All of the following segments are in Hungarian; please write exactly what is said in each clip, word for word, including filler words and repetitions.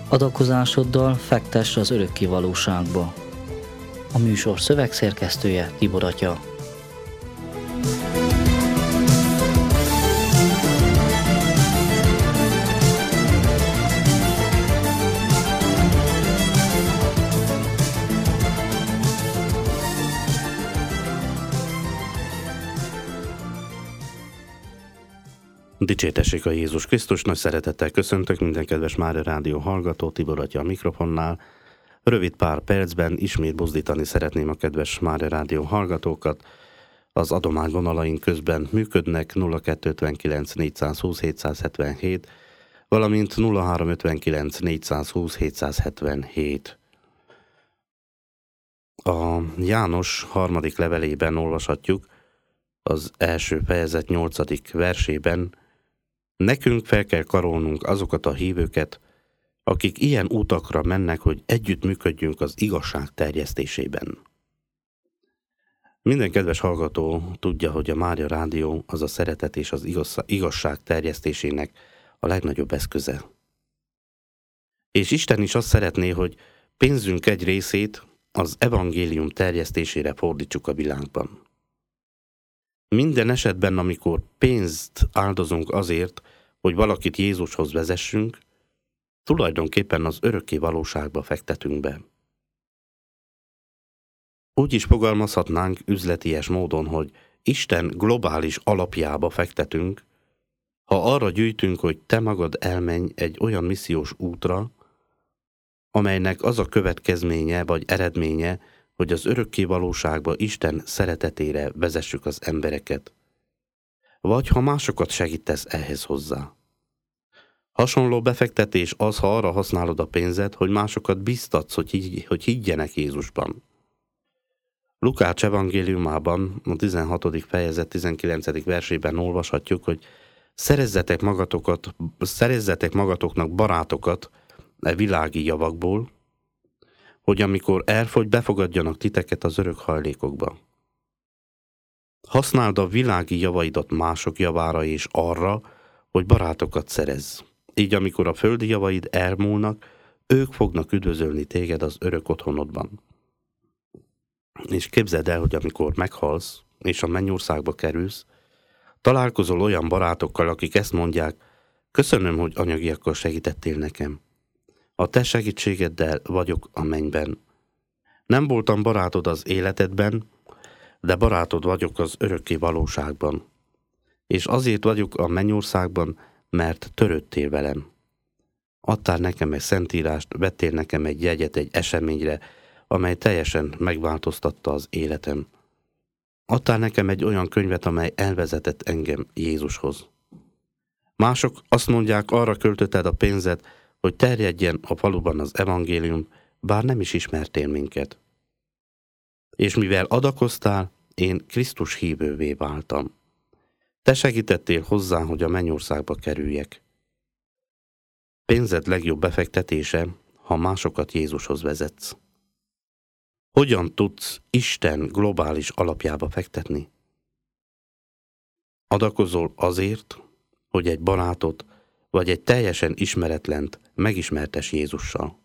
Adakozásoddal fektess az örökké valóságba. A műsor szövegszerkesztője Tibor atya. Dicsértessék a Jézus Krisztus, nagy szeretettel köszöntök minden kedves Mária Rádió hallgató, Tibor atya a mikrofonnál. Rövid pár percben ismét buzdítani szeretném a kedves Mária Rádió hallgatókat. Az adományvonalaink közben működnek nulla kettő ötvenkilenc négyszázhúsz hétszázhetvenhét, valamint nulla három ötvenkilenc négyszázhúsz hétszázhetvenhét. A János harmadik levelében olvashatjuk, az első fejezet nyolcadik versében: nekünk fel kell karolnunk azokat a hívőket, akik ilyen utakra mennek, hogy együtt működjünk az igazság terjesztésében. Minden kedves hallgató tudja, hogy a Mária Rádió az a szeretet és az igazság terjesztésének a legnagyobb eszköze. És Isten is azt szeretné, hogy pénzünk egy részét az evangélium terjesztésére fordítsuk a világban. Minden esetben, amikor pénzt áldozunk azért, hogy valakit Jézushoz vezessünk, tulajdonképpen az örökké valóságba fektetünk be. Úgy is fogalmazhatnánk üzleties módon, hogy Isten globális alapjába fektetünk, ha arra gyűjtünk, hogy te magad elmenj egy olyan missziós útra, amelynek az a következménye vagy eredménye, hogy az örökké valóságba Isten szeretetére vezessük az embereket, vagy ha másokat segítesz ehhez hozzá. Hasonló befektetés az, ha arra használod a pénzed, hogy másokat biztatsz, hogy, higy, hogy higgyenek Jézusban. Lukács evangéliumában, a tizenhatodik fejezet tizenkilencedik versében olvashatjuk, hogy szerezzetek magatokat, szerezzetek magatoknak barátokat e világi javakból, hogy amikor elfogy, befogadjanak titeket az örök hajlékokba. Használd a világi javaidat mások javára és arra, hogy barátokat szerezz. Így amikor a földi javaid elmúlnak, ők fognak üdvözölni téged az örök otthonodban. És képzeld el, hogy amikor meghalsz, és a mennyországba kerülsz, találkozol olyan barátokkal, akik ezt mondják: köszönöm, hogy anyagiakkal segítettél nekem. A te segítségeddel vagyok a mennyben. Nem voltam barátod az életedben, de barátod vagyok az örökké valóságban. És azért vagyok a mennyországban, mert törődtél velem. Adtál nekem egy szentírást, vettél nekem egy jegyet egy eseményre, amely teljesen megváltoztatta az életem. Adtál nekem egy olyan könyvet, amely elvezetett engem Jézushoz. Mások azt mondják, arra költötted a pénzed, hogy terjedjen a faluban az evangélium, bár nem is ismertél minket. És mivel adakoztál, én Krisztus hívővé váltam. Te segítettél hozzá, hogy a mennyországba kerüljek. Pénzed legjobb befektetése, ha másokat Jézushoz vezetsz. Hogyan tudsz Isten globális alapjába fektetni? Adakozol azért, hogy egy barátot vagy egy teljesen ismeretlent megismertes Jézussal.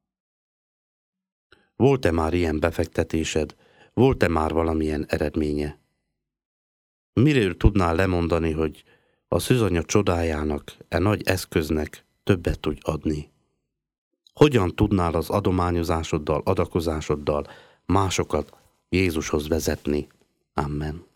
Volt-e már ilyen befektetésed? Volt-e már valamilyen eredménye? Miről tudnál lemondani, hogy a szűzanya csodájának, e nagy eszköznek többet tudj adni? Hogyan tudnál az adományozásoddal, adakozásoddal másokat Jézushoz vezetni? Amen.